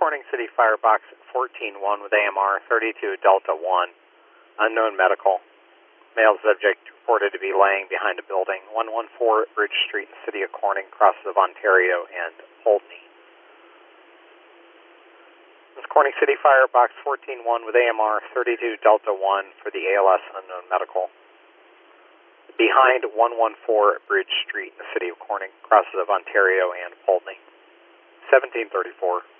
Corning City Firebox 14-1 with AMR 32 Delta 1. Unknown medical. Male subject reported to be laying behind a building, 114 Bridge Street in the city of Corning, crosses of Ontario and Poultney. This is Corning City Firebox 14-1 with AMR 32 Delta 1 for the ALS unknown medical. Behind 114 Bridge Street in the city of Corning, crosses of Ontario and Poultney. 1734.